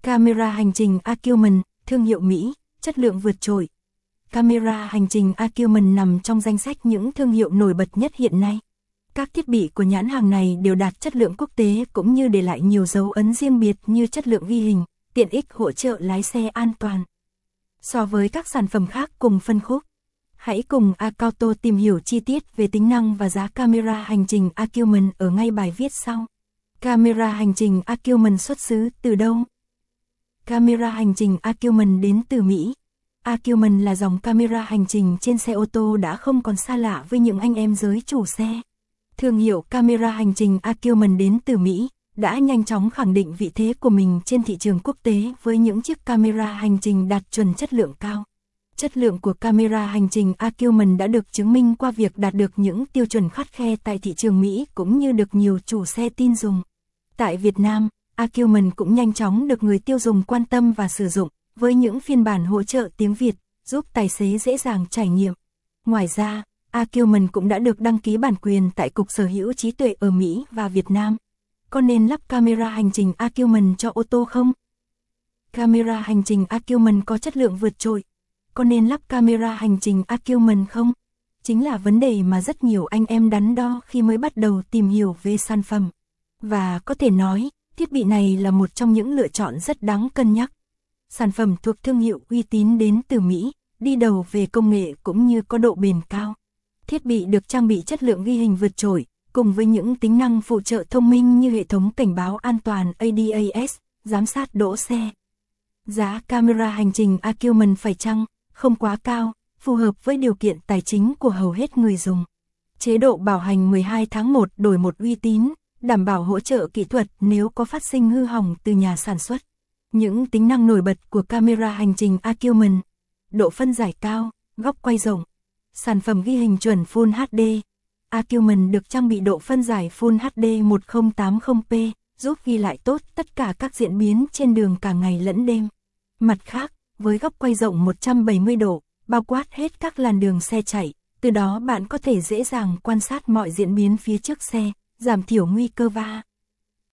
Camera hành trình Acumen, thương hiệu Mỹ, chất lượng vượt trội. Camera hành trình Acumen nằm trong danh sách những thương hiệu nổi bật nhất hiện nay. Các thiết bị của nhãn hàng này đều đạt chất lượng quốc tế cũng như để lại nhiều dấu ấn riêng biệt như chất lượng ghi hình, tiện ích hỗ trợ lái xe an toàn. So với các sản phẩm khác cùng phân khúc, hãy cùng Acauto tìm hiểu chi tiết về tính năng và giá camera hành trình Acumen ở ngay bài viết sau. Camera hành trình Acumen xuất xứ từ đâu? Camera hành trình Acumen đến từ Mỹ. Acumen là dòng camera hành trình trên xe ô tô đã không còn xa lạ với những anh em giới chủ xe. Thương hiệu camera hành trình Acumen đến từ Mỹ đã nhanh chóng khẳng định vị thế của mình trên thị trường quốc tế với những chiếc camera hành trình đạt chuẩn chất lượng cao. Chất lượng của camera hành trình Acumen đã được chứng minh qua việc đạt được những tiêu chuẩn khắt khe tại thị trường Mỹ cũng như được nhiều chủ xe tin dùng. Tại Việt Nam, Acumen cũng nhanh chóng được người tiêu dùng quan tâm và sử dụng, với những phiên bản hỗ trợ tiếng Việt, giúp tài xế dễ dàng trải nghiệm. Ngoài ra, Acumen cũng đã được đăng ký bản quyền tại Cục Sở hữu trí tuệ ở Mỹ và Việt Nam. Có nên lắp camera hành trình Acumen cho ô tô không? Camera hành trình Acumen có chất lượng vượt trội. Có nên lắp camera hành trình Acumen không? Chính là vấn đề mà rất nhiều anh em đắn đo khi mới bắt đầu tìm hiểu về sản phẩm. Và có thể nói, thiết bị này là một trong những lựa chọn rất đáng cân nhắc. Sản phẩm thuộc thương hiệu uy tín đến từ Mỹ, đi đầu về công nghệ cũng như có độ bền cao. Thiết bị được trang bị chất lượng ghi hình vượt trội, cùng với những tính năng phụ trợ thông minh như hệ thống cảnh báo an toàn ADAS, giám sát đỗ xe. Giá camera hành trình Acumen phải chăng không quá cao, phù hợp với điều kiện tài chính của hầu hết người dùng. Chế độ bảo hành 12 tháng 1 đổi 1 uy tín, đảm bảo hỗ trợ kỹ thuật nếu có phát sinh hư hỏng từ nhà sản xuất. Những tính năng nổi bật của camera hành trình Acumen: độ phân giải cao, góc quay rộng, sản phẩm ghi hình chuẩn Full HD. Acumen được trang bị độ phân giải Full HD 1080p, giúp ghi lại tốt tất cả các diễn biến trên đường cả ngày lẫn đêm. Mặt khác, với góc quay rộng 170 độ, bao quát hết các làn đường xe chạy, từ đó bạn có thể dễ dàng quan sát mọi diễn biến phía trước xe, giảm thiểu nguy cơ va